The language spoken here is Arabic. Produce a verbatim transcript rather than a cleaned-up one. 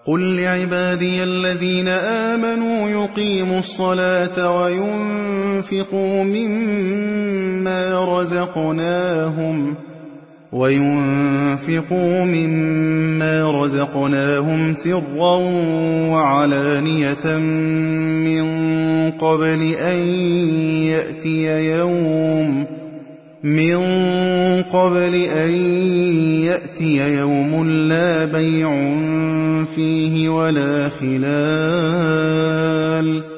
قل لعبادي الذين آمنوا يقيموا الصلاة وينفقوا مما رزقناهم وينفقوا مما رزقناهم سرا وعلانية من قبل أن يأتي يوم من قبل أن يأتي يوم لا بيع فيه ولا خلال